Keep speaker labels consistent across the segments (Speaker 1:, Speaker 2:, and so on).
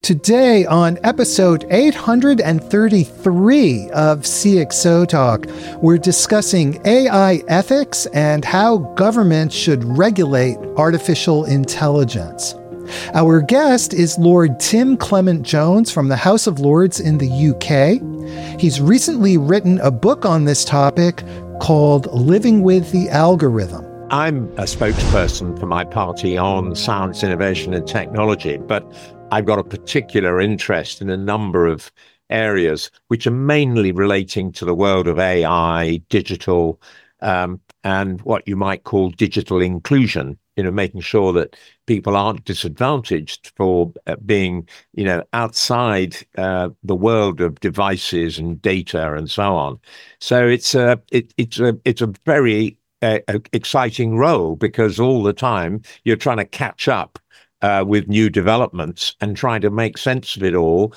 Speaker 1: Today on episode 833 of CXO Talk, we're discussing AI ethics and how government should regulate artificial intelligence. Our guest is Lord Tim Clement Jones from the House of Lords in the UK. He's recently written a book on this topic called Living with the Algorithm.
Speaker 2: I'm a spokesperson for my party on science, innovation, and technology, but I've got a particular interest in a number of areas which are mainly relating to the world of AI, digital, and what you might call digital inclusion, making sure that people aren't disadvantaged for being, outside the world of devices and data and so on. So it's a very exciting role, because all the time you're trying to catch up with new developments and trying to make sense of it all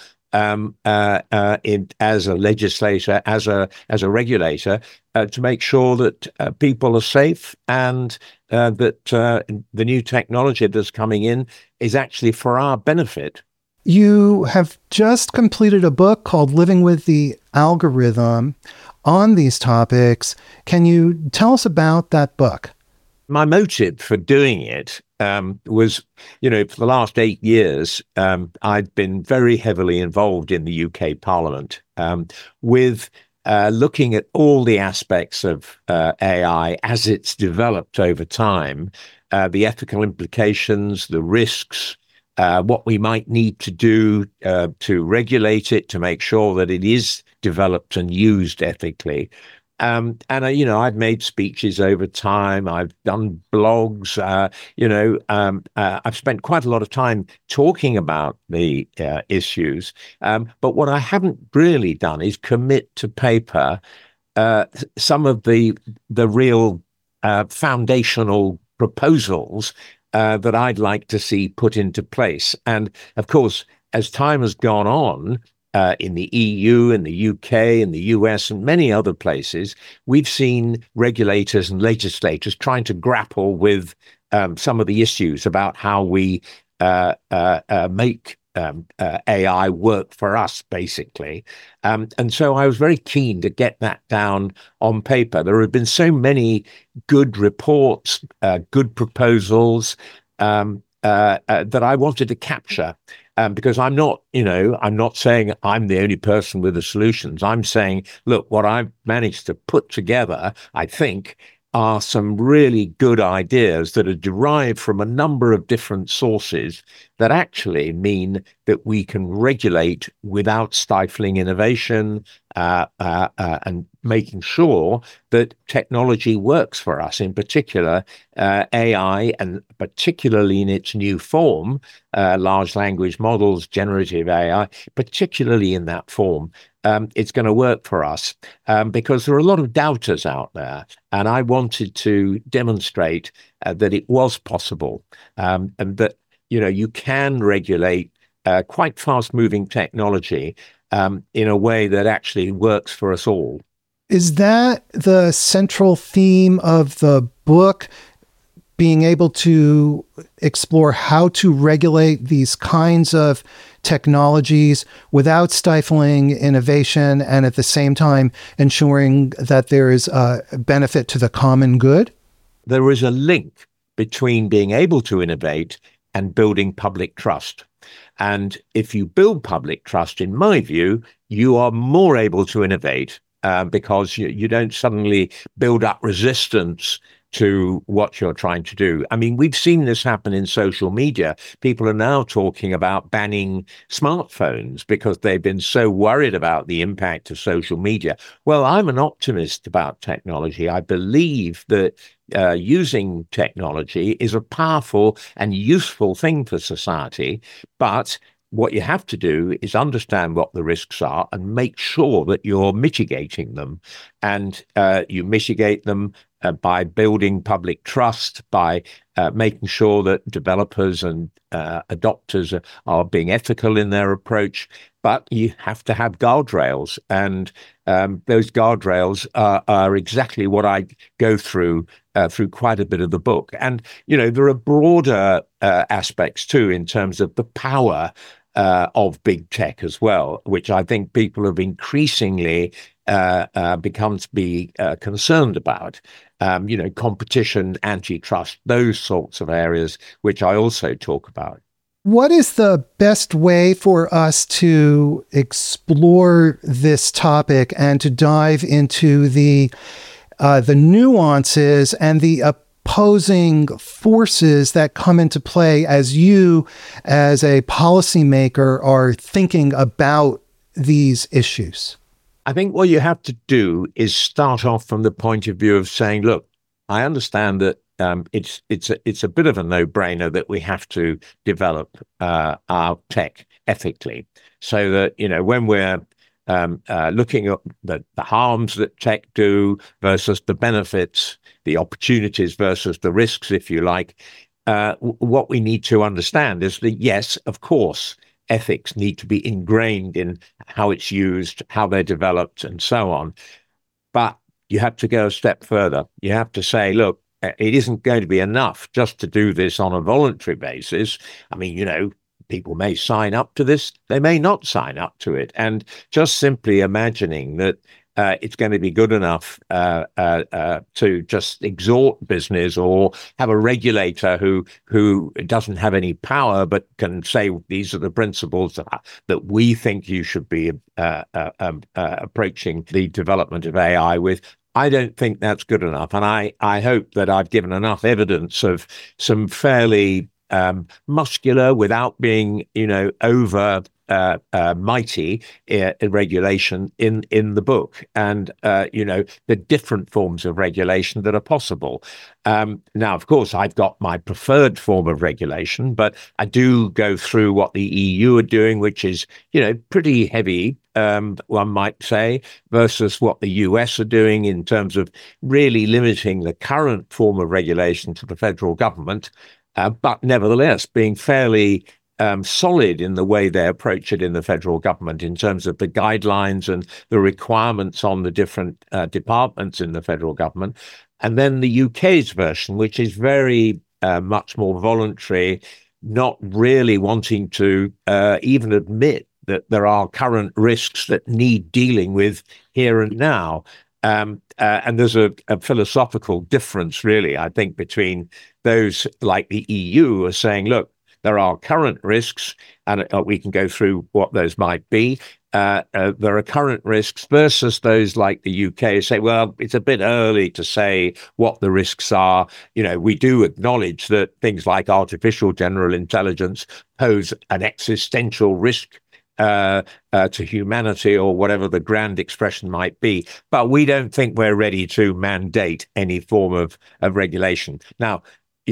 Speaker 2: as a legislator, as a regulator, to make sure that people are safe and that the new technology that's coming in is actually for our benefit.
Speaker 1: You have just completed a book called Living with the Algorithm on these topics. Can you tell us about that book?
Speaker 2: My motive for doing it was, for the last 8 years, I'd been very heavily involved in the UK Parliament with looking at all the aspects of AI as it's developed over time, the ethical implications, the risks, what we might need to do to regulate it, to make sure that it is developed and used ethically. I've made speeches over time. I've done blogs. I've spent quite a lot of time talking about the issues. But what I haven't really done is commit to paper some of the real foundational proposals that I'd like to see put into place. And of course, as time has gone on, in the EU, in the UK, in the US, and many other places, we've seen regulators and legislators trying to grapple with some of the issues about how we make AI work for us, basically. And so I was very keen to get that down on paper. There have been so many good reports, good proposals that I wanted to capture. Because I'm not saying I'm the only person with the solutions. I'm saying, look, what I've managed to put together, I think, are some really good ideas that are derived from a number of different sources that actually mean that we can regulate without stifling innovation and making sure that technology works for us, in particular AI, and particularly in its new form, large language models, generative AI, particularly in that form. It's going to work for us because there are a lot of doubters out there. And I wanted to demonstrate that it was possible and that, you can regulate quite fast-moving technology in a way that actually works for us all.
Speaker 1: Is that the central theme of the book, being able to explore how to regulate these kinds of technologies without stifling innovation and at the same time ensuring that there is a benefit to the common good?
Speaker 2: There is a link between being able to innovate and building public trust. And if you build public trust, in my view, you are more able to innovate because you don't suddenly build up resistance to what you're trying to do. I mean, we've seen this happen in social media. People are now talking about banning smartphones because they've been so worried about the impact of social media. Well, I'm an optimist about technology. I believe that using technology is a powerful and useful thing for society, but what you have to do is understand what the risks are and make sure that you're mitigating them. And you mitigate them by building public trust, by making sure that developers and adopters are being ethical in their approach. But you have to have guardrails, and those guardrails are exactly what I go through quite a bit of the book. And, there are broader aspects too, in terms of the power of big tech as well, which I think people have increasingly become to be concerned about. Competition, antitrust, those sorts of areas, which I also talk about.
Speaker 1: What is the best way for us to explore this topic and to dive into the nuances and the opposing forces that come into play as you, as a policymaker, are thinking about these issues?
Speaker 2: I think what you have to do is start off from the point of view of saying, look, I understand that it's a bit of a no-brainer that we have to develop our tech ethically, so that when we're looking at the harms that tech do versus the benefits, the opportunities versus the risks, if you like, what we need to understand is that, yes, of course, ethics need to be ingrained in how it's used, how they're developed, and so on. But you have to go a step further. You have to say, look, it isn't going to be enough just to do this on a voluntary basis. I mean, people may sign up to this, they may not sign up to it. And just simply imagining that it's going to be good enough to just exhort business or have a regulator who doesn't have any power but can say these are the principles that we think you should be approaching the development of AI with. I don't think that's good enough. And I hope that I've given enough evidence of some fairly muscular, without being, over mighty regulation in the book, and the different forms of regulation that are possible. Now, of course, I've got my preferred form of regulation, but I do go through what the EU are doing, which is pretty heavy, one might say, versus what the US are doing in terms of really limiting the current form of regulation to the federal government, but nevertheless being fairly solid in the way they approach it in the federal government in terms of the guidelines and the requirements on the different departments in the federal government. And then the UK's version, which is very much more voluntary, not really wanting to even admit that there are current risks that need dealing with here and now. And there's a philosophical difference, really, I think, between those like the EU who are saying, look, there are current risks, and we can go through what those might be. There are current risks versus those like the UK who say, well, it's a bit early to say what the risks are. We do acknowledge that things like artificial general intelligence pose an existential risk to humanity, or whatever the grand expression might be. But we don't think we're ready to mandate any form of regulation. Now,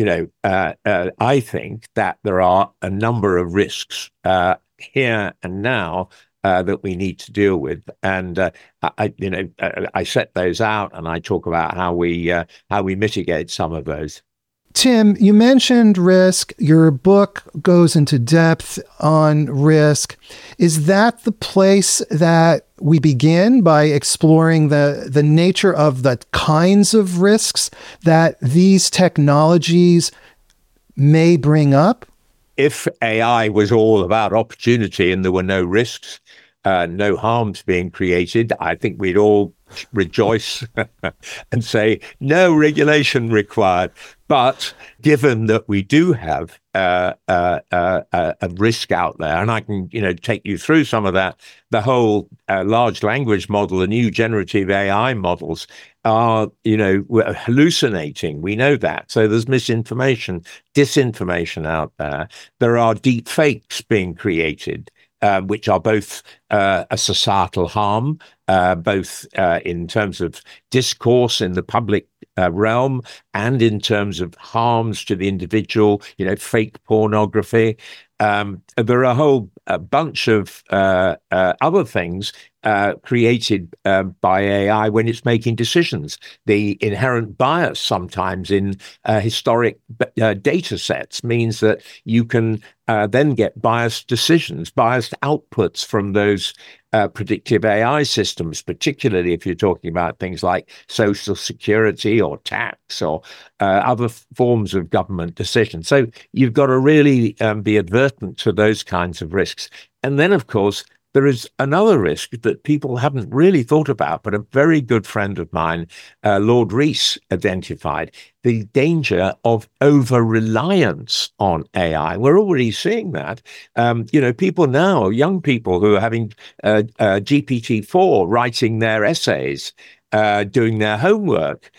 Speaker 2: I think that there are a number of risks here and now that we need to deal with, and I set those out, and I talk about how we mitigate some of those.
Speaker 1: Tim, you mentioned risk. Your book goes into depth on risk. Is that the place that we begin, by exploring the nature of the kinds of risks that these technologies may bring up?
Speaker 2: If AI was all about opportunity and there were no risks, no harms being created, I think we'd all rejoice and say no regulation required. But given that we do have a risk out there, and I can take you through some of that, the whole large language model, the new generative AI models are hallucinating. We know that. So there's misinformation, disinformation out there. There are deep fakes being created, which are both a societal harm, both in terms of discourse in the public realm and in terms of harms to the individual, fake pornography. There are a whole bunch of other things created by AI when it's making decisions. The inherent bias sometimes in historic data sets means that you can then get biased decisions, biased outputs from those predictive AI systems, particularly if you're talking about things like social security or tax or other forms of government decisions. So you've got to really be advertent to those kinds of risks. And then, of course, there is another risk that people haven't really thought about, but a very good friend of mine, Lord Rees, identified the danger of over-reliance on AI. We're already seeing that. People now, young people who are having GPT-4 writing their essays, doing their homework,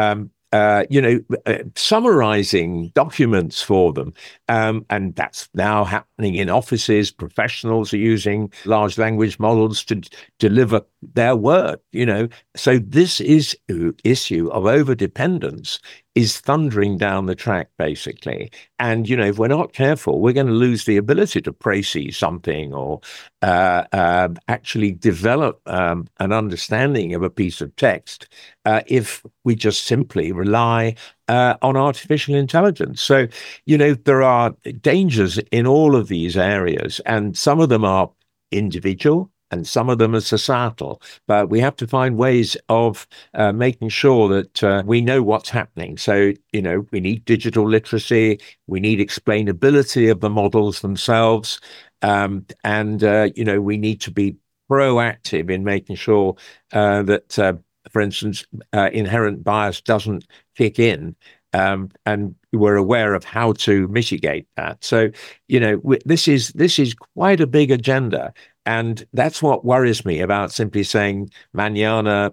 Speaker 2: summarizing documents for them. And that's now happening in offices. Professionals are using large language models to deliver their work, So this issue of overdependence is thundering down the track, basically. And, if we're not careful, we're going to lose the ability to précis something or actually develop an understanding of a piece of text if we just simply rely on artificial intelligence. So, there are dangers in all of these areas, and some of them are individual, and some of them are societal. But we have to find ways of making sure that we know what's happening. So, we need digital literacy, we need explainability of the models themselves, and we need to be proactive in making sure that, for instance, inherent bias doesn't kick in. And we're aware of how to mitigate that. So, this is quite a big agenda. And that's what worries me about simply saying, manana,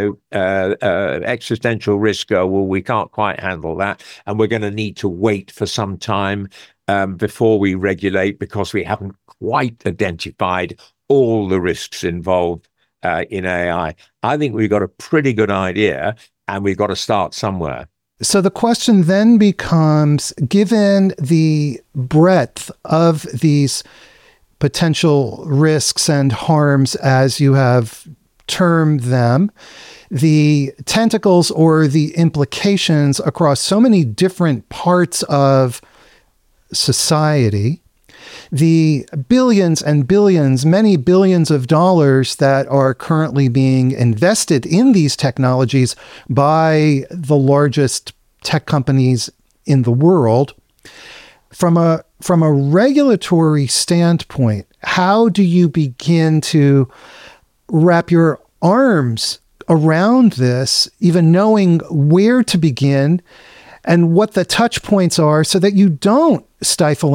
Speaker 2: existential risk, well, we can't quite handle that. And we're going to need to wait for some time before we regulate because we haven't quite identified all the risks involved in AI. I think we've got a pretty good idea and we've got to start somewhere.
Speaker 1: So the question then becomes, given the breadth of these potential risks and harms, as you have termed them, the tentacles or the implications across so many different parts of society, the billions and billions, many billions of dollars that are currently being invested in these technologies by the largest tech companies in the world. From a regulatory standpoint, how do you begin to wrap your arms around this, even knowing where to begin and what the touch points are so that you don't stifle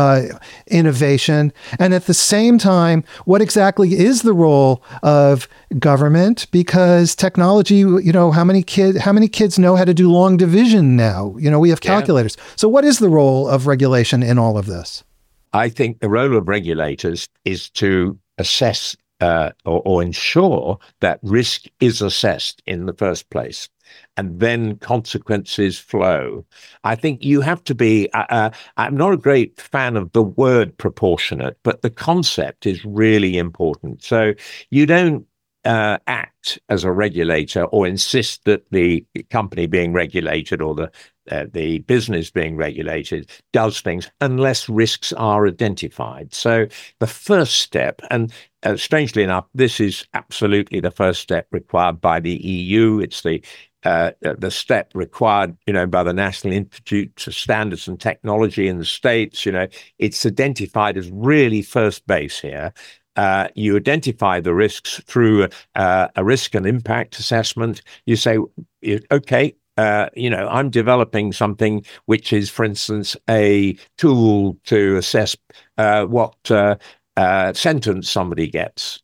Speaker 1: innovation? And at the same time, what exactly is the role of government? Because technology, how many kids know how to do long division now? We have calculators. Yeah. So what is the role of regulation in all of this?
Speaker 2: I think the role of regulators is to assess or ensure that risk is assessed in the first place, and then consequences flow. I think you have to be, I'm not a great fan of the word proportionate, but the concept is really important. So you don't act as a regulator or insist that the company being regulated or the business being regulated does things unless risks are identified. So the first step, and strangely enough, this is absolutely the first step required by the EU. It's the step required, by the National Institute of Standards and Technology in the States. It's identified as really first base here. You identify the risks through a risk and impact assessment. You say, okay, I'm developing something which is, for instance, a tool to assess what sentence somebody gets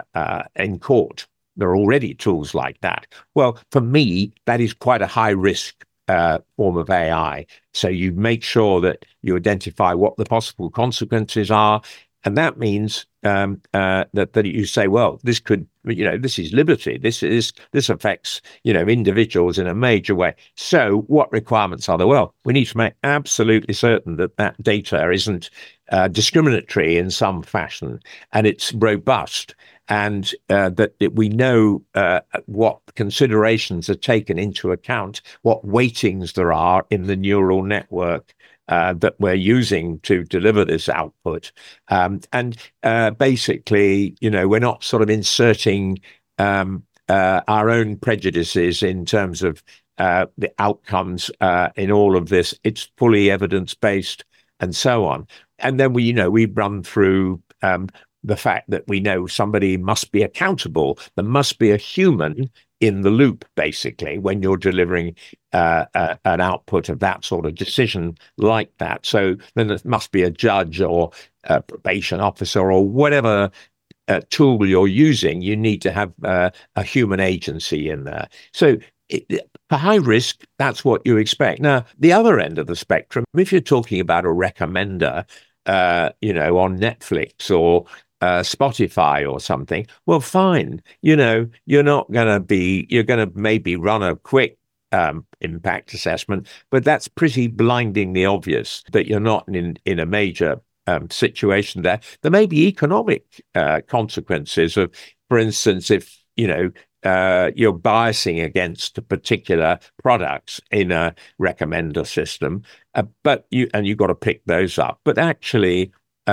Speaker 2: in court. There are already tools like that. Well, for me, that is quite a high risk form of AI. So you make sure that you identify what the possible consequences are. And that means that you say, well, this could this is liberty. This affects, individuals in a major way. So what requirements are there? Well, we need to make absolutely certain that data isn't discriminatory in some fashion, and it's robust, and that we know what considerations are taken into account, what weightings there are in the neural network that we're using to deliver this output. And basically, we're not sort of inserting our own prejudices in terms of the outcomes in all of this. It's fully evidence-based and so on. And then we run through the fact that we know somebody must be accountable. There must be a human in the loop, basically, when you're delivering an output of that sort of decision like that. So then there must be a judge or a probation officer or whatever tool you're using. You need to have a human agency in there. So for high risk, that's what you expect. Now, the other end of the spectrum, if you're talking about a recommender, on Netflix or Spotify or something, well, fine. You're going to maybe run a quick impact assessment, but that's pretty blindingly obvious that you're not in a major situation there. There may be economic consequences of, for instance, if, you're biasing against particular products in a recommender system, but you've got to pick those up. But actually,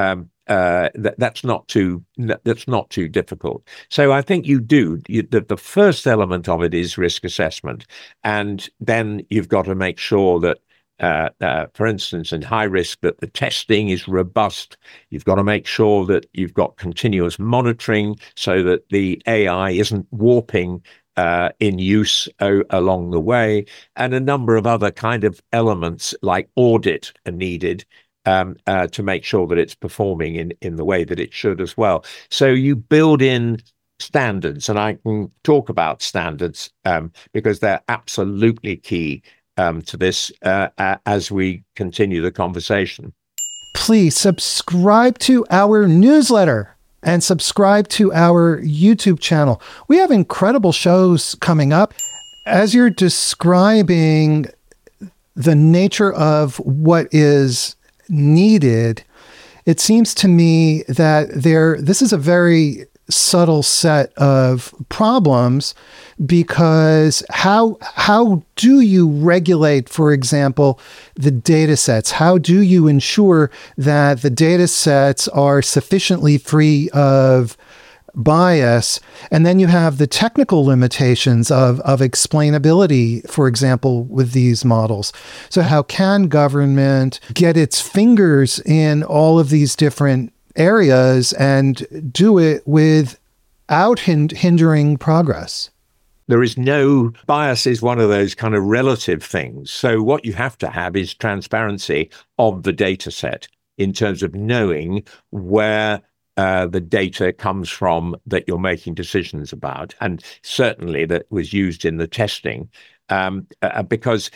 Speaker 2: that's not too difficult. So I think the first element of it is risk assessment, and then you've got to make sure that, for instance, in high risk, that the testing is robust. You've got to make sure that you've got continuous monitoring so that the AI isn't warping in use along the way, and a number of other kind of elements like audit are needed to make sure that it's performing in the way that it should as well. So you build in standards, and I can talk about standards because they're absolutely key to this as we continue the conversation.
Speaker 1: Please subscribe to our newsletter and subscribe to our YouTube channel. We have incredible shows coming up. As you're describing the nature of what is needed, it seems to me that this is a very subtle set of problems, because how do you regulate, for example, the data sets? How do you ensure that the data sets are sufficiently free of bias? And then you have the technical limitations of explainability, for example, with these models. So how can government get its fingers in all of these different areas and do it without hindering progress?
Speaker 2: There is no bias, is one of those kind of relative things. So what you have to have is transparency of the data set in terms of knowing where the data comes from that you're making decisions about. And certainly that was used in the testing. Because,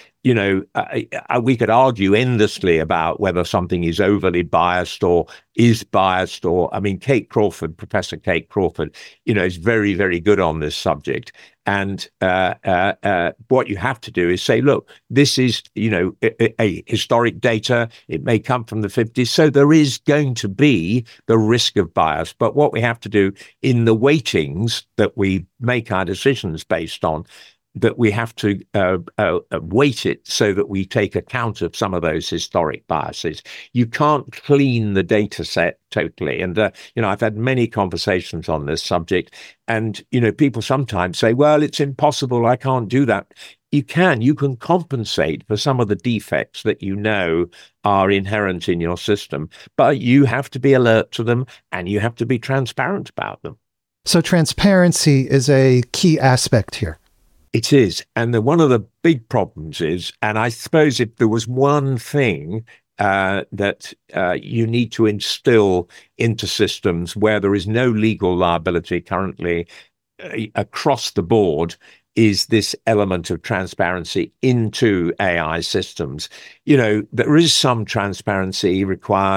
Speaker 2: we could argue endlessly about whether something is overly biased or is biased, Professor Kate Crawford, is very, very good on this subject. And what you have to do is say, look, this is, a historic data. It may come from the 50s. So there is going to be the risk of bias. But what we have to do in the weightings that we make our decisions based on, that we have to weight it so that we take account of some of those historic biases. You can't clean the data set totally. And, I've had many conversations on this subject, and, people sometimes say, well, it's impossible. I can't do that. You can compensate for some of the defects that are inherent in your system, but you have to be alert to them and you have to be transparent about them.
Speaker 1: So transparency is a key aspect here.
Speaker 2: It is. And one of the big problems is, and I suppose if there was one thing that you need to instill into systems where there is no legal liability currently across the board, is this element of transparency into AI systems. There is some transparency required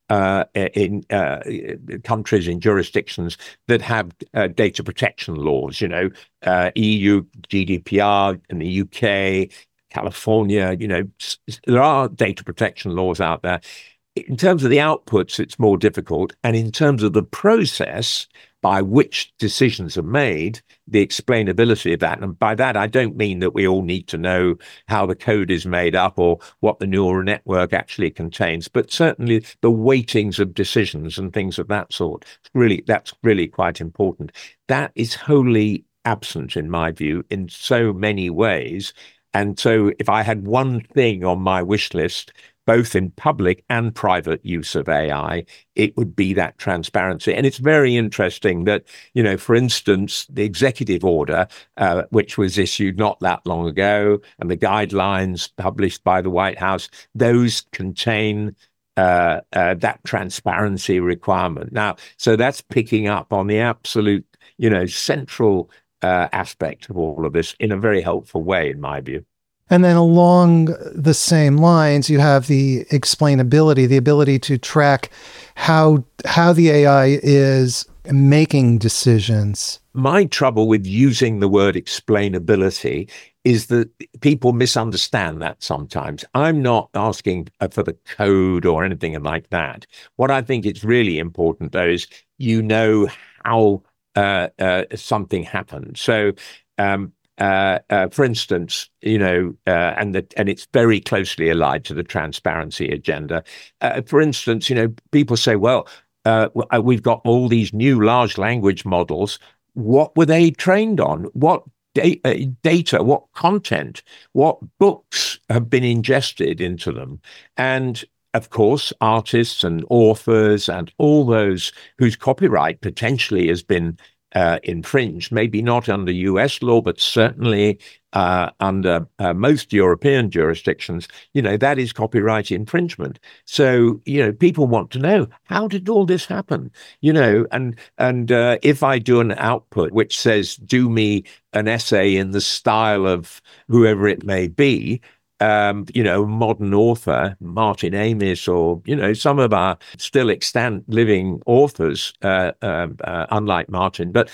Speaker 2: in countries, in jurisdictions that have data protection laws, EU GDPR in the UK, California, there are data protection laws out there. In terms of the outputs, it's more difficult. And in terms of the process by which decisions are made, the explainability of that. And by that, I don't mean that we all need to know how the code is made up or what the neural network actually contains, but certainly the weightings of decisions and things of that sort. That's really quite important. That is wholly absent, in my view, in so many ways. And so if I had one thing on my wish list, both in public and private use of AI, it would be that transparency. And it's very interesting that, for instance, the executive order, which was issued not that long ago, and the guidelines published by the White House, those contain that transparency requirement. Now, so that's picking up on the absolute, central aspect of all of this in a very helpful way, in my view.
Speaker 1: And then along the same lines, you have the explainability, the ability to track how the AI is making decisions.
Speaker 2: My trouble with using the word explainability is that people misunderstand that sometimes. I'm not asking for the code or anything like that. What I think is really important, though, is how something happened. So, for instance, and it's very closely allied to the transparency agenda. For instance, people say, well, we've got all these new large language models. What were they trained on? What data, what content, what books have been ingested into them? And of course, artists and authors and all those whose copyright potentially has been infringed, maybe not under US law, but certainly under most European jurisdictions, that is copyright infringement. So, people want to know, how did all this happen? And if I do an output which says, do me an essay in the style of whoever it may be, modern author, Martin Amis, or, some of our still extant living authors, unlike Martin. But,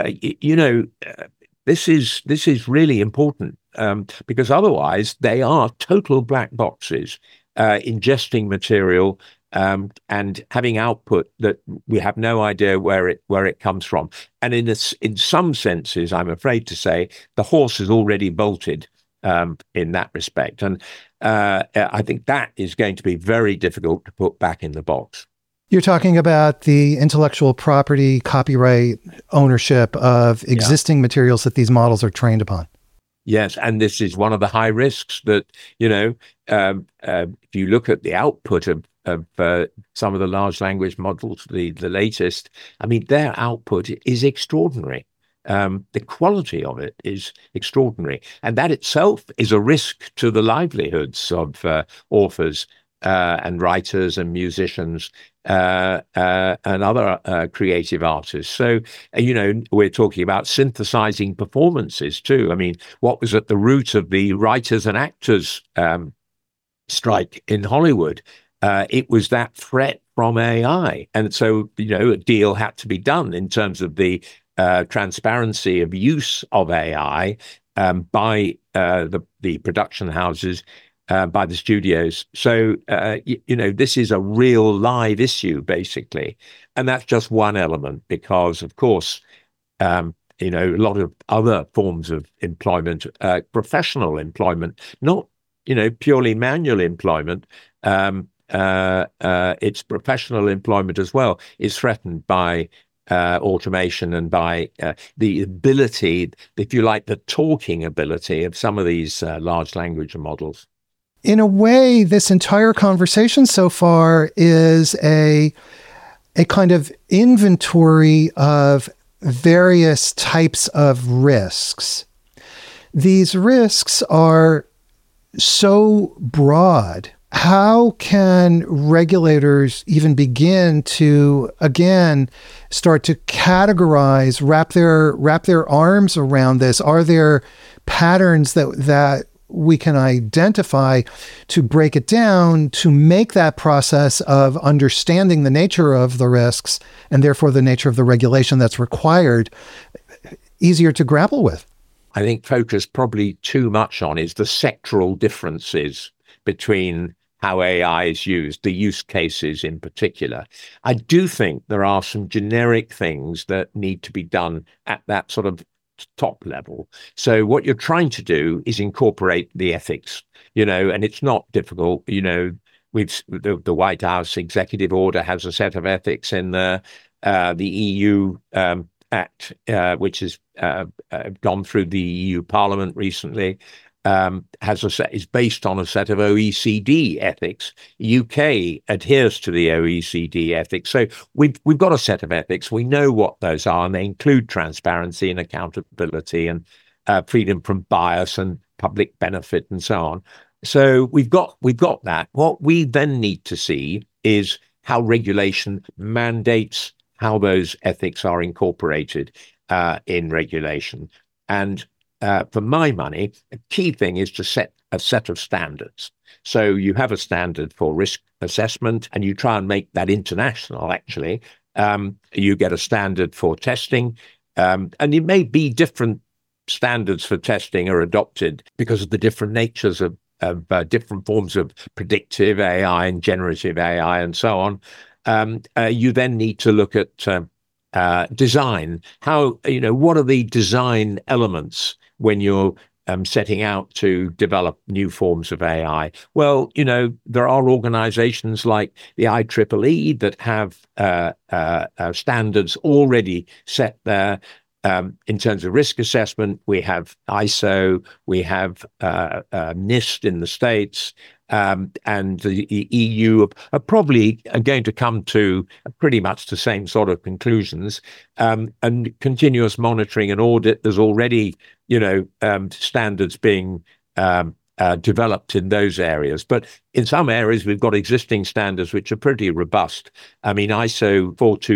Speaker 2: this is really important because otherwise they are total black boxes, ingesting material and having output that we have no idea where it comes from. And in some senses, I'm afraid to say, the horse is already bolted in that respect. And I think that is going to be very difficult to put back in the box.
Speaker 1: You're talking about the intellectual property, copyright ownership of existing materials that these models are trained upon.
Speaker 2: Yes, and this is one of the high risks that, if you look at the output of some of the large language models, the latest, I mean, their output is extraordinary. The quality of it is extraordinary. And that itself is a risk to the livelihoods of authors and writers and musicians and other creative artists. So, we're talking about synthesizing performances too. I mean, what was at the root of the writers and actors strike in Hollywood? It was that threat from AI. And so, a deal had to be done in terms of the transparency of use of AI by the production houses, by the studios. So, this is a real live issue, basically. And that's just one element because, of course, a lot of other forms of employment, professional employment, not, purely manual employment, it's professional employment as well, is threatened by automation and by the ability, if you like, the talking ability of some of these large language models.
Speaker 1: In a way, this entire conversation so far is a kind of inventory of various types of risks. These risks are so broad. How can regulators even begin to, again, start to categorize, wrap their arms around this? Are there patterns that we can identify to break it down, to make that process of understanding the nature of the risks and therefore the nature of the regulation that's required easier to grapple with?
Speaker 2: I think focus probably too much on is the sectoral differences between how AI is used, the use cases in particular. I do think there are some generic things that need to be done at that sort of top level. So what you're trying to do is incorporate the ethics, and it's not difficult. The White House executive order has a set of ethics in the EU Act, which has gone through the EU Parliament recently. Is based on a set of OECD ethics. UK adheres to the OECD ethics. So we've got a set of ethics. We know what those are, and they include transparency and accountability and freedom from bias and public benefit and so on. So we've got that. What we then need to see is how regulation mandates how those ethics are incorporated in regulation. And for my money, a key thing is to set a set of standards. So you have a standard for risk assessment and you try and make that international, actually. You get a standard for testing, and it may be different standards for testing are adopted because of the different natures of different forms of predictive AI and generative AI and so on. You then need to look at design. What are the design elements when you're setting out to develop new forms of AI? Well, there are organizations like the IEEE that have standards already set there. In terms of risk assessment, we have ISO, we have NIST in the States, and the EU are probably going to come to pretty much the same sort of conclusions. And continuous monitoring and audit, there's already, standards being developed in those areas. But in some areas, we've got existing standards which are pretty robust. I mean, ISO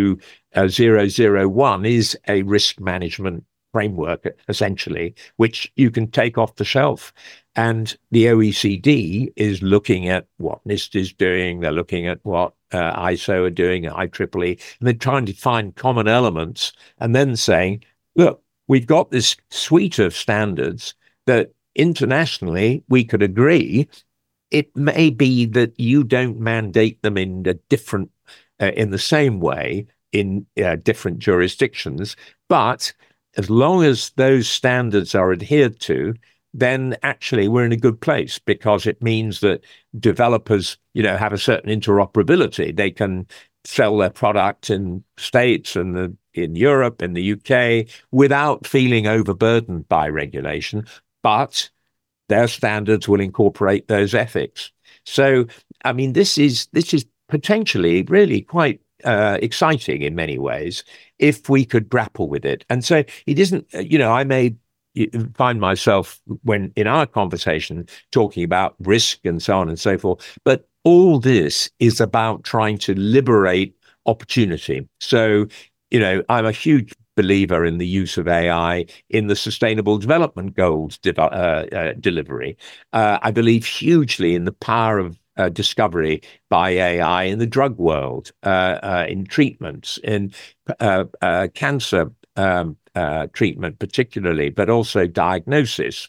Speaker 2: 42001 is a risk management framework, essentially, which you can take off the shelf. And the OECD is looking at what NIST is doing. They're looking at what ISO are doing, IEEE, and they're trying to find common elements and then saying, look, we've got this suite of standards that internationally we could agree. It may be that you don't mandate them in the same way in different jurisdictions, but as long as those standards are adhered to, then actually we're in a good place, because it means that developers, have a certain interoperability. They can sell their product in States and in Europe, in the UK, without feeling overburdened by regulation, but their standards will incorporate those ethics. So, I mean, this is potentially really quite exciting in many ways if we could grapple with it. And so it isn't, I may find myself when in our conversation talking about risk and so on and so forth, but all this is about trying to liberate opportunity. So, I'm a huge believer in the use of AI in the Sustainable Development Goals delivery. I believe hugely in the power of discovery by AI in the drug world, in treatments, in cancer treatment particularly, but also diagnosis.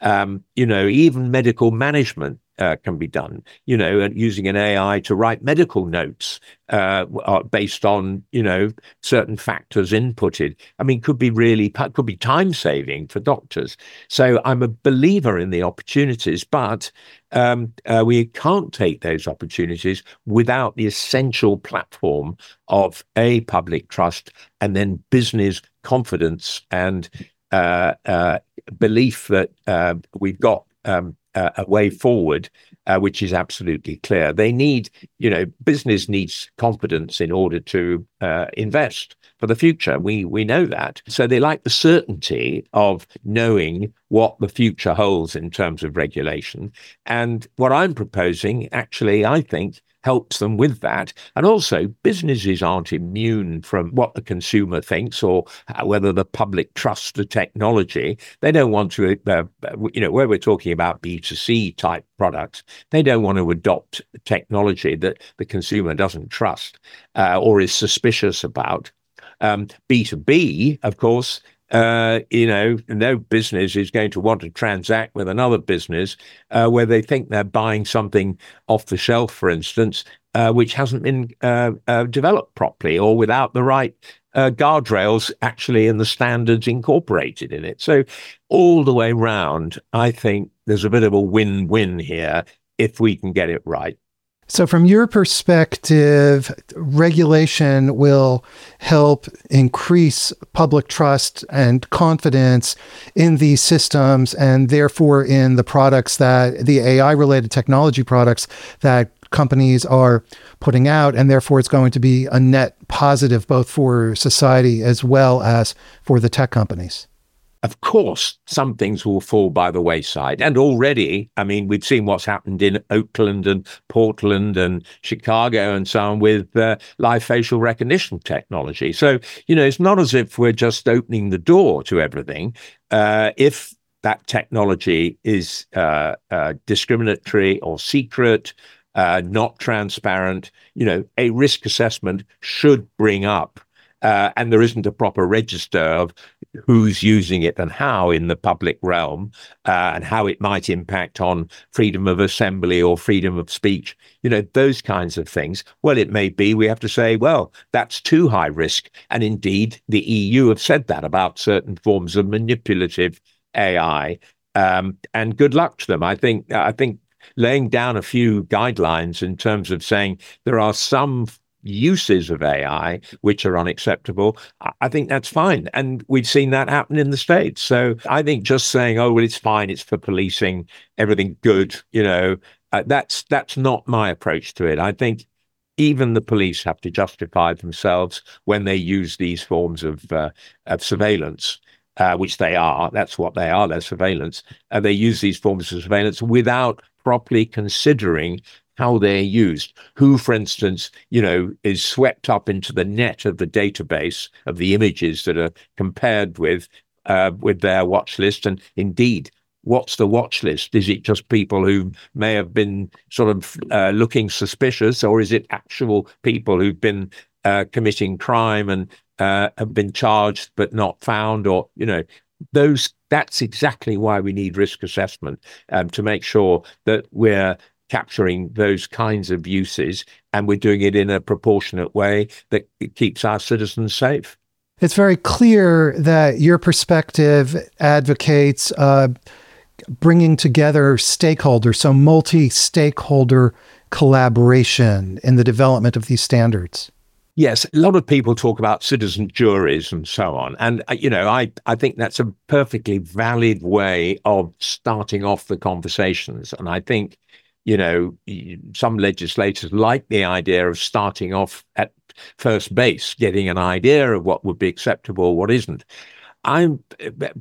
Speaker 2: Even medical management can be done, and using an AI to write medical notes based on, certain factors inputted. I mean, could be time saving for doctors. So I'm a believer in the opportunities, but we can't take those opportunities without the essential platform of public trust and then business confidence and belief that we've got a way forward, which is absolutely clear. They need, business needs confidence in order to invest for the future. We know that. So they like the certainty of knowing what the future holds in terms of regulation. And what I'm proposing, actually, I think, helps them with that. And also, businesses aren't immune from what the consumer thinks or whether the public trusts the technology. They don't want to, where we're talking about B2C type products, they don't want to adopt technology that the consumer doesn't trust or is suspicious about. B2B, of course, no business is going to want to transact with another business where they think they're buying something off the shelf, for instance, which hasn't been developed properly or without the right guardrails actually in the standards incorporated in it. So all the way round, I think there's a bit of a win-win here if we can get it right.
Speaker 1: So from your perspective, regulation will help increase public trust and confidence in these systems and therefore in the products that the AI-related technology products that companies are putting out. And therefore, it's going to be a net positive both for society as well as for the tech companies.
Speaker 2: Of course, some things will fall by the wayside. And already, I mean, we've seen what's happened in Oakland and Portland and Chicago and so on with live facial recognition technology. So, it's not as if we're just opening the door to everything. If that technology is discriminatory or secret, not transparent, a risk assessment should bring up. And there isn't a proper register of who's using it and how in the public realm and how it might impact on freedom of assembly or freedom of speech, those kinds of things. Well, it may be we have to say, well, that's too high risk. And indeed, the EU have said that about certain forms of manipulative AI. And good luck to them. I think laying down a few guidelines in terms of saying there are some uses of AI which are unacceptable, I think that's fine. And we've seen that happen in the States. So I think just saying, oh, well, it's fine, it's for policing, everything good, that's not my approach to it. I think even the police have to justify themselves when they use these forms of surveillance. Which they are. That's what they are. They're surveillance. They use these forms of surveillance without properly considering how they're used. Who, for instance, is swept up into the net of the database of the images that are compared with their watch list. And indeed, what's the watch list? Is it just people who may have been sort of looking suspicious, or is it actual people who've been committing crime and have been charged but not found, or that's exactly why we need risk assessment to make sure that we're capturing those kinds of uses and we're doing it in a proportionate way that keeps our citizens safe.
Speaker 1: It's very clear that your perspective advocates bringing together stakeholders, so multi-stakeholder collaboration in the development of these standards.
Speaker 2: Yes, a lot of people talk about citizen juries and so on. And, I think that's a perfectly valid way of starting off the conversations. And I think, some legislators like the idea of starting off at first base, getting an idea of what would be acceptable, what isn't. The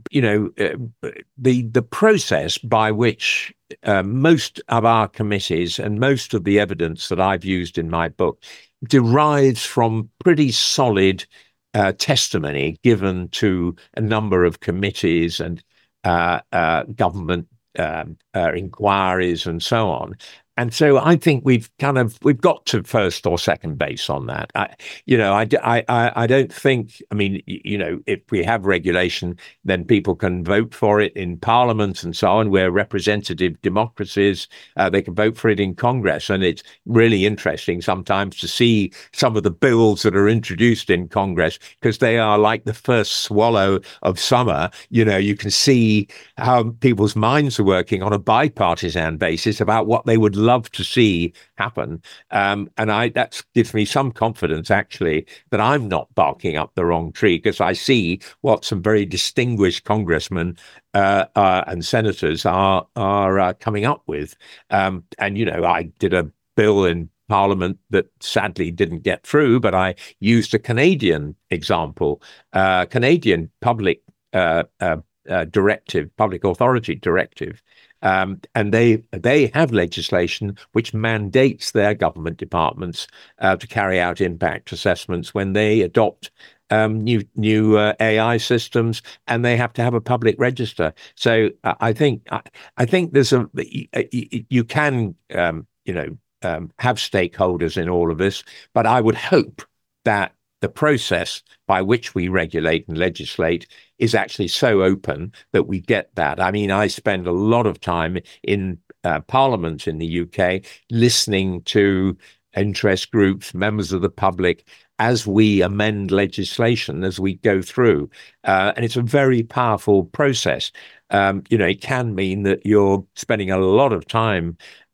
Speaker 2: process by which most of our committees and most of the evidence that I've used in my book derives from pretty solid testimony given to a number of committees and government inquiries and so on. And so I think we've got to first or second base on that. I don't think, if we have regulation, then people can vote for it in Parliament and so on. We're representative democracies. They can vote for it in Congress. And it's really interesting sometimes to see some of the bills that are introduced in Congress, because they are like the first swallow of summer. You can see how people's minds are working on a bipartisan basis about what they would love to see happen. And that gives me some confidence, actually, that I'm not barking up the wrong tree, because I see what some very distinguished congressmen and senators are coming up with. I did a bill in Parliament that sadly didn't get through, but I used a Canadian example, Canadian public authority directive, And they have legislation which mandates their government departments to carry out impact assessments when they adopt new AI systems, and they have to have a public register. So I think there's you can have stakeholders in all of this, but I would hope that the process by which we regulate and legislate is actually so open that we get that. I mean, I spend a lot of time in Parliament in the UK listening to interest groups, members of the public, as we amend legislation, as we go through. And it's a very powerful process. It can mean that you're spending a lot of time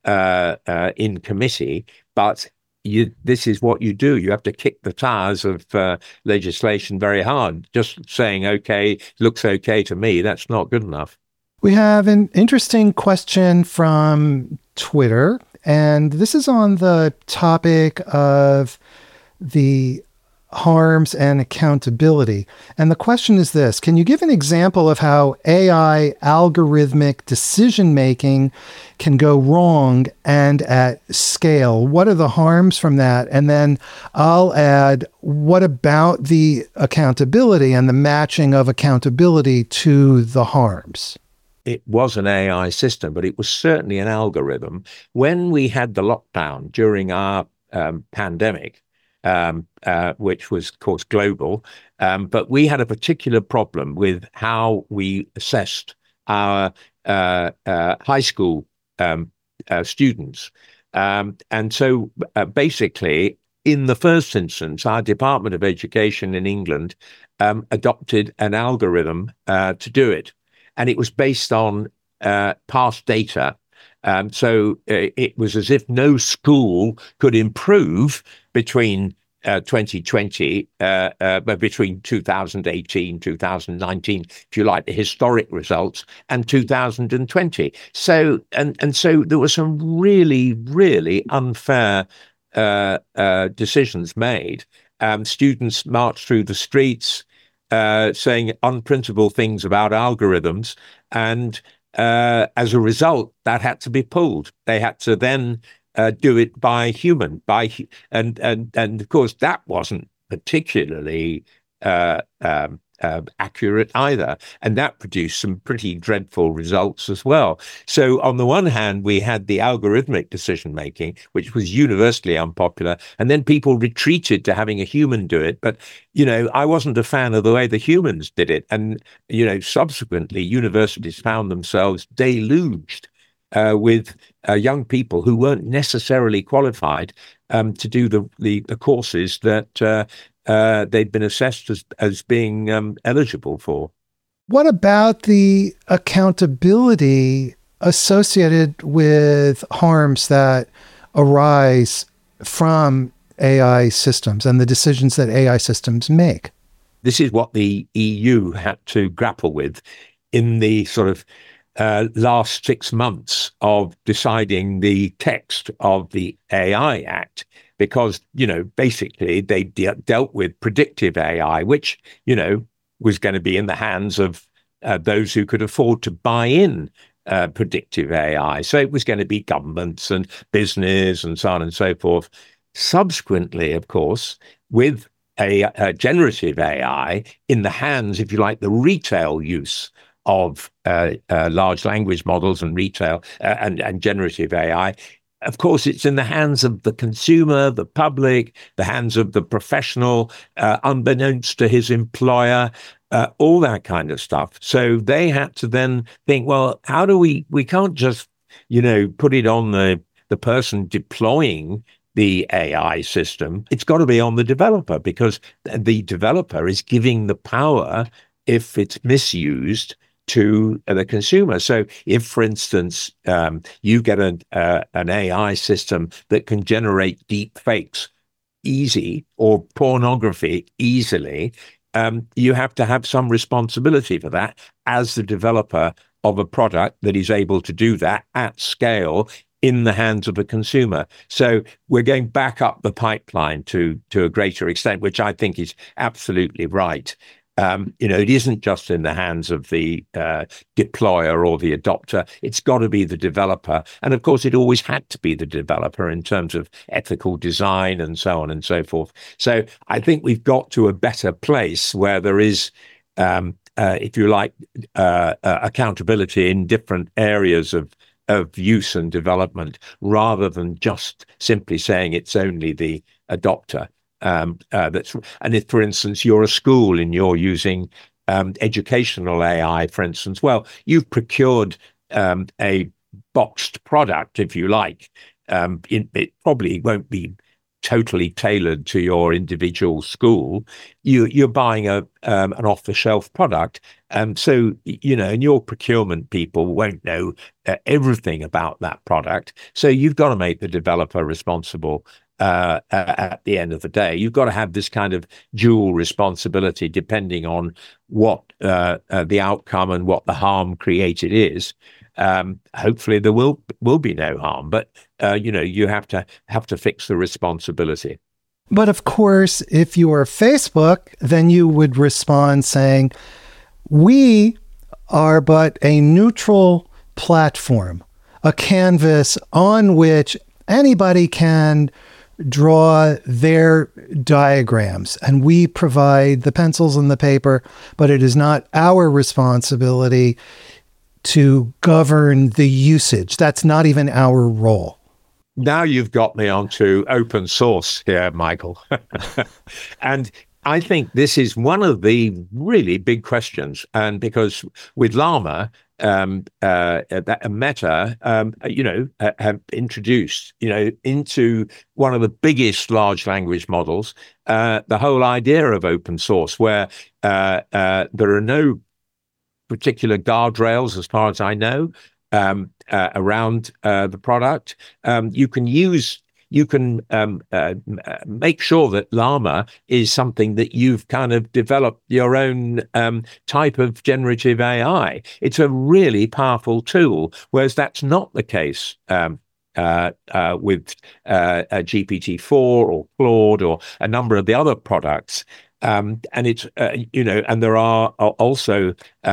Speaker 2: in committee, but this is what you do. You have to kick the tires of legislation very hard. Just saying, okay, looks okay to me, that's not good enough.
Speaker 1: We have an interesting question from Twitter, and this is on the topic of the harms and accountability. And the question is this: can you give an example of how AI algorithmic decision-making can go wrong and at scale? What are the harms from that? And then I'll add, what about the accountability and the matching of accountability to the harms?
Speaker 2: It was an AI system, but it was certainly an algorithm. When we had the lockdown during our pandemic, which was, of course, global. But we had a particular problem with how we assessed our high school students. And so basically, in the first instance, our Department of Education in England adopted an algorithm to do it. And it was based on past data. So it was as if no school could improve between 2020, but between 2018, 2019, if you like, the historic results, and 2020. So so there were some really, really unfair decisions made. Students marched through the streets saying unprintable things about algorithms, and as a result, that had to be pulled. They had to then do it by human, and of course that wasn't particularly accurate either, and that produced some pretty dreadful results as well. So on the one hand, we had the algorithmic decision making, which was universally unpopular, and then people retreated to having a human do it. But I wasn't a fan of the way the humans did it, and subsequently universities found themselves deluged with young people who weren't necessarily qualified to do the courses that they'd been assessed as being eligible for.
Speaker 1: What about the accountability associated with harms that arise from AI systems and the decisions that AI systems make?
Speaker 2: This is what the EU had to grapple with in the sort of last 6 months of deciding the text of the AI Act, because, basically they dealt with predictive AI, which, was going to be in the hands of those who could afford to buy in predictive AI. So it was going to be governments and business and so on and so forth. Subsequently, of course, with a generative AI in the hands, if you like, the retail use of large language models and retail and generative AI. Of course, it's in the hands of the consumer, the public, the hands of the professional, unbeknownst to his employer, all that kind of stuff. So they had to then think, well, how do we can't just, put it on the person deploying the AI system. It's got to be on the developer, because the developer is giving the power, if it's misused, to the consumer. So if, for instance, you get an AI system that can generate deep fakes easy, or pornography easily, you have to have some responsibility for that as the developer of a product that is able to do that at scale in the hands of a consumer. So we're going back up the pipeline to a greater extent, which I think is absolutely right. It isn't just in the hands of the deployer or the adopter. It's got to be the developer. And of course, it always had to be the developer in terms of ethical design and so on and so forth. So I think we've got to a better place where there is, if you like, accountability in different areas of use and development, rather than just simply saying it's only the adopter. And if, for instance, you're a school and you're using educational AI, for instance, well, you've procured a boxed product, if you like. It probably won't be totally tailored to your individual school. You're buying an off-the-shelf product, so and your procurement people won't know everything about that product. So you've got to make the developer responsible. At the end of the day, you've got to have this kind of dual responsibility depending on what the outcome and what the harm created is. Hopefully there will be no harm, but you have to fix the responsibility.
Speaker 1: But of course, if you are Facebook, then you would respond saying, we are but a neutral platform, a canvas on which anybody can draw their diagrams, and we provide the pencils and the paper, but it is not our responsibility to govern the usage. That's not even our role.
Speaker 2: Now you've got me onto open source here, Michael. And I think this is one of the really big questions. And because with Llama, Meta, have introduced, into one of the biggest large language models, the whole idea of open source, where there are no particular guardrails, as far as I know, around the product. You can make sure that Llama is something that you've kind of developed your own type of generative AI. It's a really powerful tool, whereas that's not the case with GPT-4 or Claude or a number of the other products. And it's, and there are also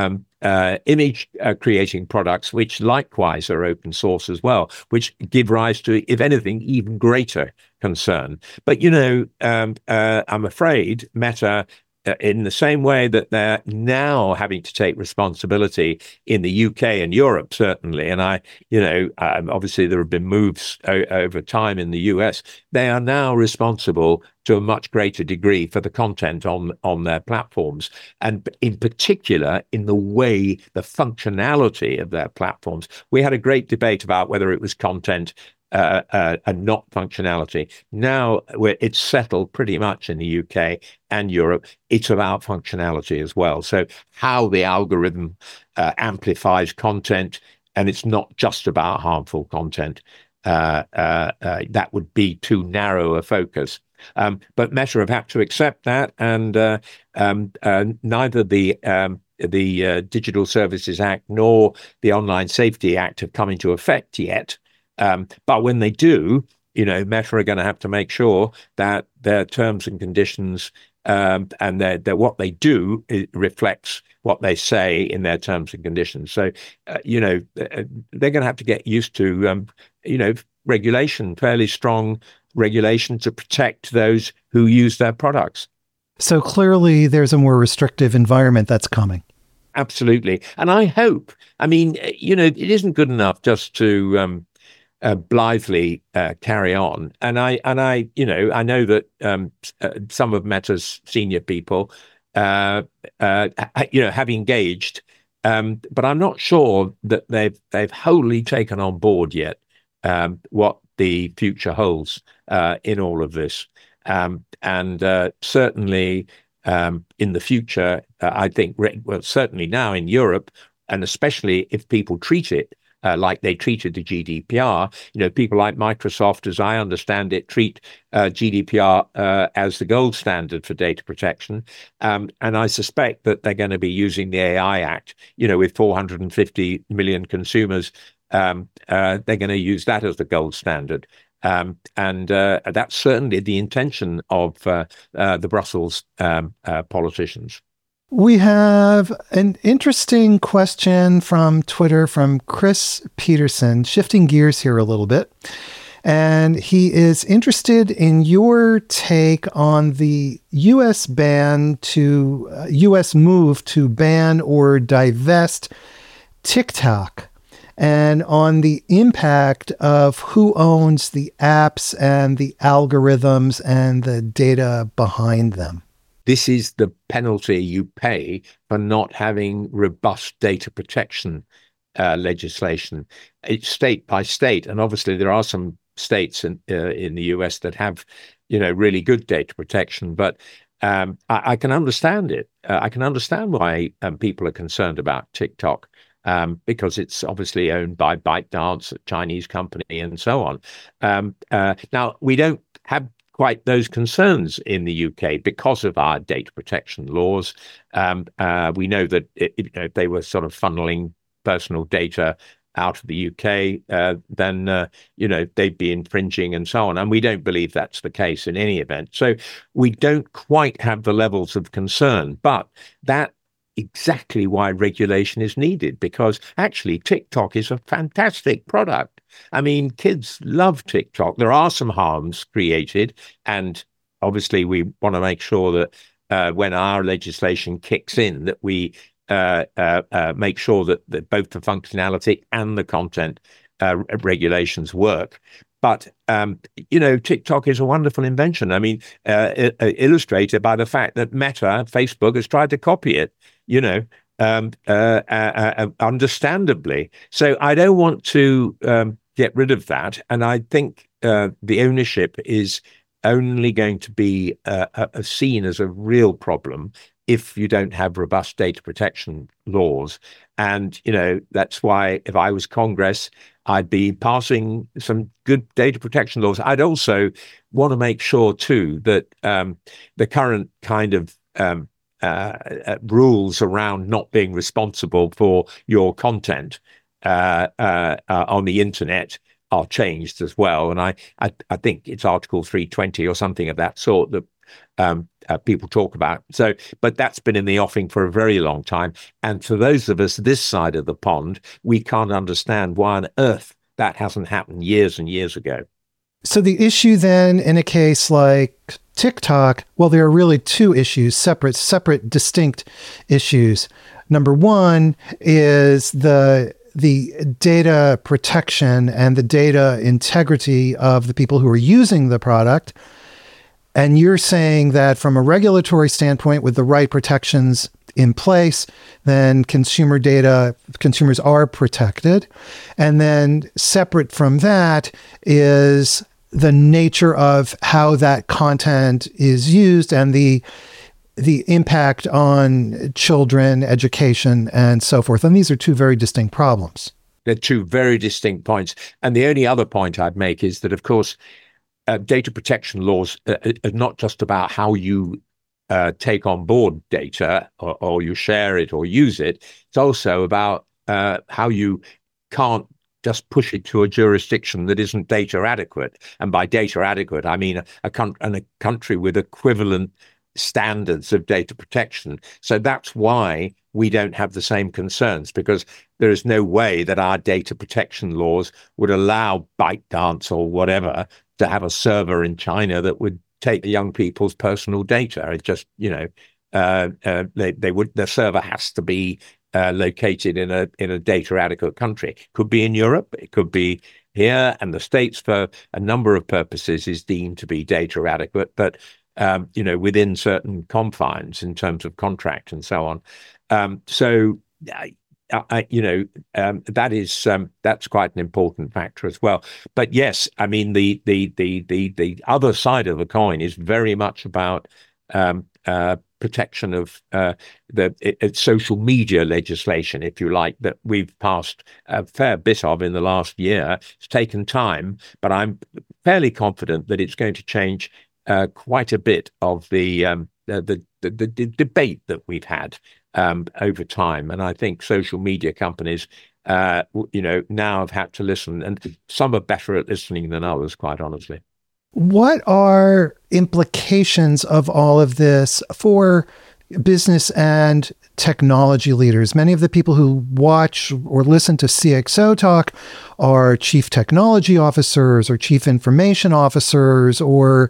Speaker 2: image creating products, which likewise are open source as well, which give rise to, if anything, even greater concern. But, I'm afraid Meta, in the same way that they're now having to take responsibility in the UK and Europe, certainly, and obviously there have been moves over time in the US, they are now responsible to a much greater degree for the content on their platforms, and in particular in the way, the functionality of their platforms. We had a great debate about whether it was content and not functionality. Now it's settled pretty much in the UK and Europe. It's about functionality as well. So how the algorithm amplifies content, and it's not just about harmful content. That would be too narrow a focus. But Meta have had to accept that, and neither the Digital Services Act nor the Online Safety Act have come into effect yet. But when they do, Meta are going to have to make sure that their terms and conditions and their what they do, it reflects what they say in their terms and conditions. So, they're going to have to get used to, regulation, fairly strong regulation to protect those who use their products.
Speaker 1: So clearly there's a more restrictive environment that's coming.
Speaker 2: Absolutely. And I hope, it isn't good enough just to blithely carry on. And I know that some of Meta's senior people, have engaged, but I'm not sure that they've wholly taken on board yet what the future holds in all of this. And certainly in the future, I think, certainly now in Europe, and especially if people treat it like they treated the GDPR, people like Microsoft, as I understand it, treat GDPR as the gold standard for data protection. And I suspect that they're going to be using the AI Act, with 450 million consumers. They're going to use that as the gold standard. And that's certainly the intention of the Brussels politicians.
Speaker 1: We have an interesting question from Twitter from Chris Peterson, shifting gears here a little bit. And he is interested in your take on the U.S. U.S. move to ban or divest TikTok, and on the impact of who owns the apps and the algorithms and the data behind them.
Speaker 2: This is the penalty you pay for not having robust data protection legislation. It's state by state, and obviously there are some states in the US that have, really good data protection. But I can understand it. I can understand why people are concerned about TikTok, because it's obviously owned by ByteDance, a Chinese company, and so on. Now, we don't have quite those concerns in the UK because of our data protection laws. We know that if they were sort of funneling personal data out of the UK, then they'd be infringing and so on. And we don't believe that's the case in any event. So we don't quite have the levels of concern, but that exactly why regulation is needed, because actually TikTok is a fantastic product. I mean, kids love TikTok. There are some harms created, and obviously we want to make sure that when our legislation kicks in, that we make sure that both the functionality and the content regulations work. But, TikTok is a wonderful invention. I mean, illustrated by the fact that Meta, Facebook, has tried to copy it, understandably. So I don't want to get rid of that. And I think the ownership is only going to be seen as a real problem if you don't have robust data protection laws. And, that's why if I was Congress, I'd be passing some good data protection laws. I'd also want to make sure, too, that the current kind of rules around not being responsible for your content on the internet are changed as well. And I think it's Article 320 or something of that sort that people talk about. So, but that's been in the offing for a very long time. And for those of us this side of the pond, we can't understand why on earth that hasn't happened years and years ago.
Speaker 1: So the issue then in a case like TikTok, well, there are really two issues, separate, distinct issues. Number one is the data protection and the data integrity of the people who are using the product. And you're saying that from a regulatory standpoint, with the right protections in place, then consumers are protected. And then separate from that is the nature of how that content is used and the impact on children, education, and so forth. And these are two very distinct problems.
Speaker 2: They're two very distinct points. And the only other point I'd make is that, of course, data protection laws are not just about how you take on board data or you share it or use it. It's also about how you can't just push it to a jurisdiction that isn't data adequate. And by data adequate, I mean a country with equivalent standards of data protection. So that's why we don't have the same concerns, because there is no way that our data protection laws would allow ByteDance or whatever to have a server in China that would take the young people's personal data. It just, the server has to be located in a data adequate country. It could be in Europe, it could be here, and the States for a number of purposes is deemed to be data adequate, but within certain confines in terms of contract and so on. That's quite an important factor as well. But yes, I mean the other side of the coin is very much about protection of the social media legislation, if you like, that we've passed a fair bit of in the last year. It's taken time, but I'm fairly confident that it's going to change quite a bit of the debate that we've had over time. And I think social media companies, now have had to listen, and some are better at listening than others, quite honestly.
Speaker 1: What are implications of all of this for business and technology leaders. Many of the people who watch or listen to CXO Talk are chief technology officers or chief information officers or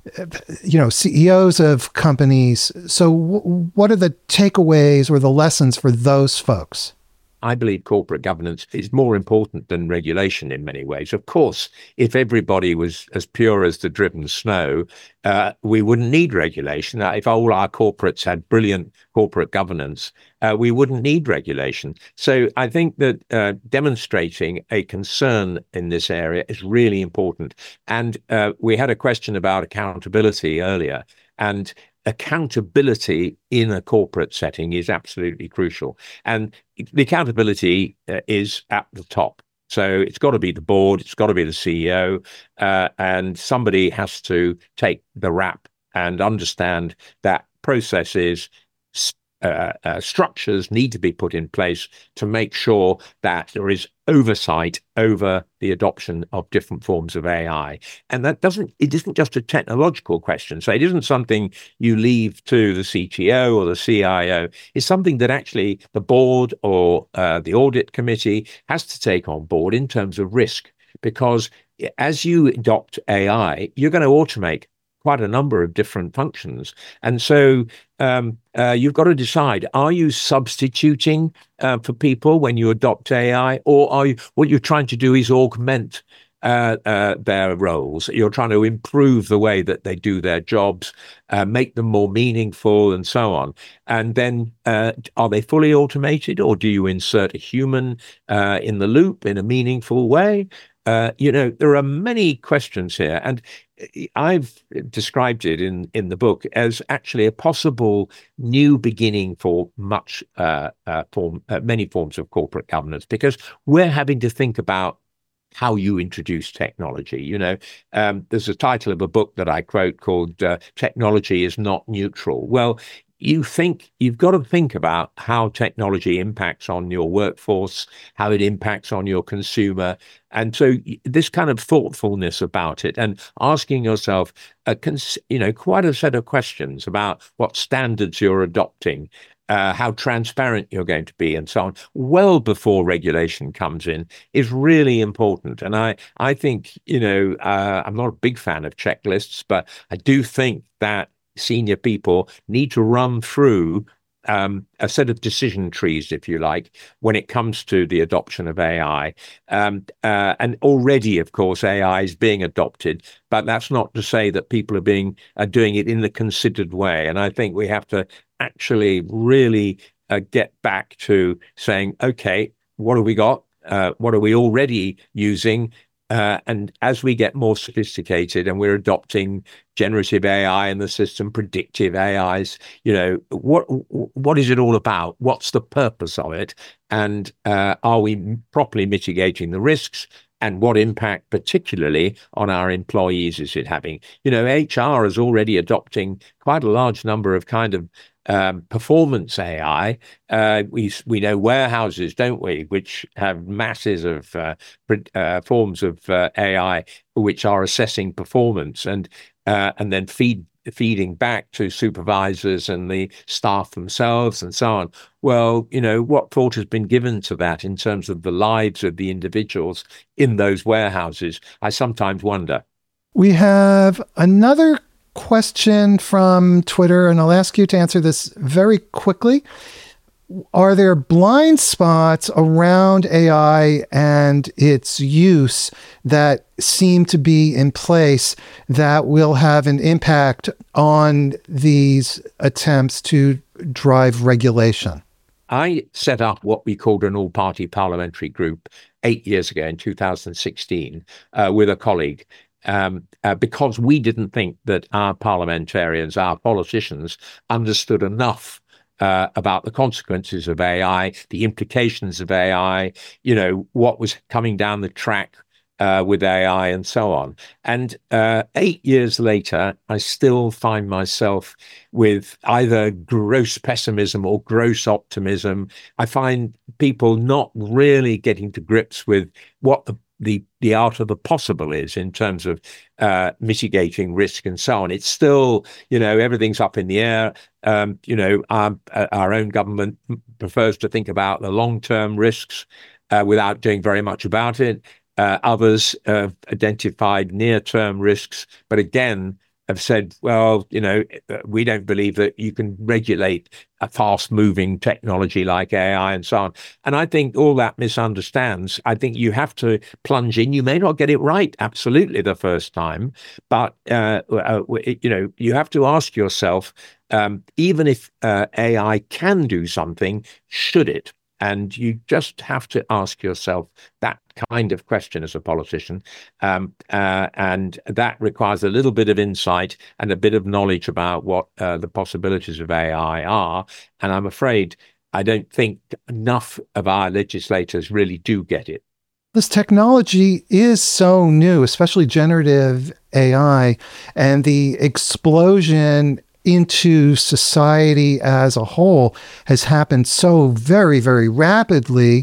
Speaker 1: CEOs of companies. So what are the takeaways or the lessons for those folks?
Speaker 2: I believe corporate governance is more important than regulation in many ways. Of course, if everybody was as pure as the driven snow, we wouldn't need regulation. If all our corporates had brilliant corporate governance, we wouldn't need regulation. So I think that demonstrating a concern in this area is really important. And we had a question about accountability earlier. And accountability in a corporate setting is absolutely crucial. And the accountability is at the top. So it's got to be the board, it's got to be the CEO, and somebody has to take the rap and understand that processes, structures need to be put in place to make sure that there is oversight over the adoption of different forms of AI. And it isn't just a technological question. So it isn't something you leave to the CTO or the CIO. It's something that actually the board or the audit committee has to take on board in terms of risk, because as you adopt AI, you're going to automate quite a number of different functions. And so you've got to decide, are you substituting for people when you adopt AI, or what you're trying to do is augment their roles? You're trying to improve the way that they do their jobs, make them more meaningful and so on. And then are they fully automated, or do you insert a human in the loop in a meaningful way? There are many questions here, and I've described it in the book as actually a possible new beginning for many forms of corporate governance, because we're having to think about how you introduce technology. There's a title of a book that I quote called "Technology is Not Neutral." Well, you've got to think about how technology impacts on your workforce, how it impacts on your consumer. And so this kind of thoughtfulness about it and asking yourself, quite a set of questions about what standards you're adopting, how transparent you're going to be, and so on, well before regulation comes in, is really important. And I think, I'm not a big fan of checklists, but I do think that senior people need to run through a set of decision trees, if you like, when it comes to the adoption of AI. And already, of course, AI is being adopted, but that's not to say that people are doing it in a considered way. And I think we have to actually really get back to saying, okay, what have we got? What are we already using? And as we get more sophisticated and we're adopting generative AI in the system, predictive AIs, what is it all about? What's the purpose of it? And are we properly mitigating the risks? And what impact, particularly on our employees, is it having? HR is already adopting quite a large number of kind of performance AI. We know warehouses, don't we, which have masses of forms of AI which are assessing performance and then feeding back to supervisors and the staff themselves and so on. Well, what thought has been given to that in terms of the lives of the individuals in those warehouses? I sometimes wonder.
Speaker 1: We have another question from Twitter, and I'll ask you to answer this very quickly. Are there blind spots around AI and its use that seem to be in place that will have an impact on these attempts to drive regulation?
Speaker 2: I set up what we called an all-party parliamentary group 8 years ago in 2016 with a colleague. Because we didn't think that our parliamentarians, our politicians, understood enough about the consequences of AI, the implications of AI, what was coming down the track with AI and so on. And 8 years later, I still find myself with either gross pessimism or gross optimism. I find people not really getting to grips with what the art of the possible is in terms of mitigating risk and so on. It's still, everything's up in the air. Our own government prefers to think about the long-term risks without doing very much about it. Others have identified near-term risks, but again, have said, well, we don't believe that you can regulate a fast-moving technology like AI and so on. And I think all that misunderstands. I think you have to plunge in. You may not get it right absolutely the first time, but you have to ask yourself, even if AI can do something, should it? And you just have to ask yourself that kind of question as a politician. And that requires a little bit of insight and a bit of knowledge about what the possibilities of AI are. And I'm afraid I don't think enough of our legislators really do get it.
Speaker 1: This technology is so new, especially generative AI, and the explosion into society as a whole has happened so very, very rapidly,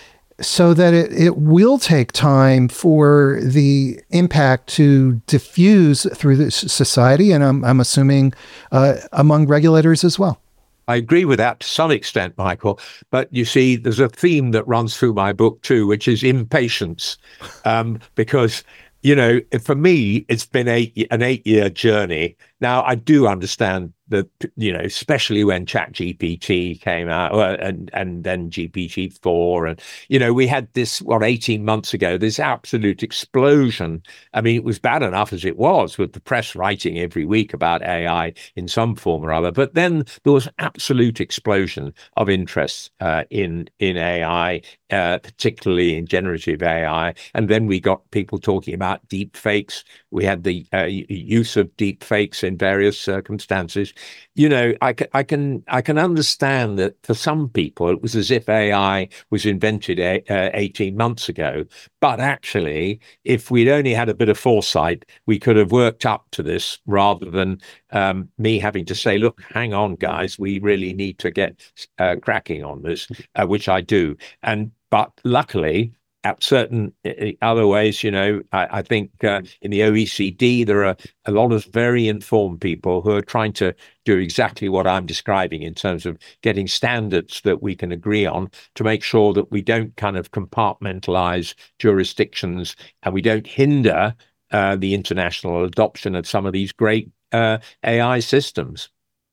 Speaker 1: so that it will take time for the impact to diffuse through the society, and I'm assuming among regulators as well.
Speaker 2: I agree with that to some extent, Michael. But you see, there's a theme that runs through my book too, which is impatience, because for me, it's been an 8-year journey. Now, I do understand that, especially when ChatGPT came out and then GPT-4. And, we had this, 18 months ago, this absolute explosion. I mean, it was bad enough as it was with the press writing every week about AI in some form or other. But then there was absolute explosion of interest in AI, particularly in generative AI. And then we got people talking about deep fakes. We had the use of deep fakes in various circumstances. I can understand that for some people it was as if AI was invented 18 months ago. But actually, if we'd only had a bit of foresight, we could have worked up to this rather than me having to say, look, hang on, guys, we really need to get cracking on this, which I do. But luckily, at certain other ways, I think in the OECD, there are a lot of very informed people who are trying to do exactly what I'm describing in terms of getting standards that we can agree on to make sure that we don't kind of compartmentalize jurisdictions and we don't hinder the international adoption of some of these great AI systems.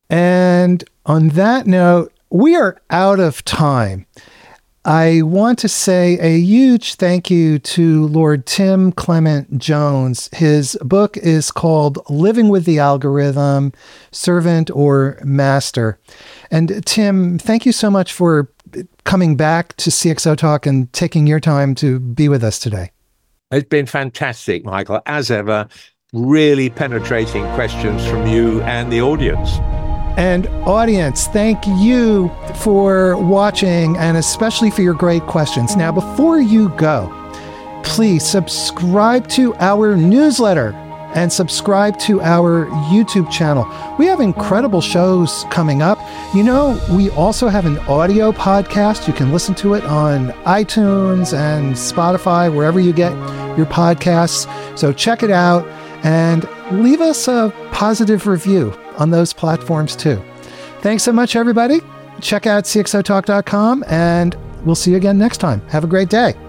Speaker 1: And on that note, we are out of time. I want to say a huge thank you to Lord Tim Clement Jones. His book is called Living with the Algorithm, Servant or Master. And Tim, thank you so much for coming back to CXO Talk and taking your time to be with us today.
Speaker 2: It's been fantastic, Michael. As ever, really penetrating questions from you and the audience.
Speaker 1: And audience, thank you for watching and especially for your great questions. Now, before you go, please subscribe to our newsletter and subscribe to our YouTube channel. We have incredible shows coming up. We also have an audio podcast. You can listen to it on iTunes and Spotify, wherever you get your podcasts. So check it out and leave us a positive review on those platforms too. Thanks so much, everybody. Check out cxotalk.com, and we'll see you again next time. Have a great day.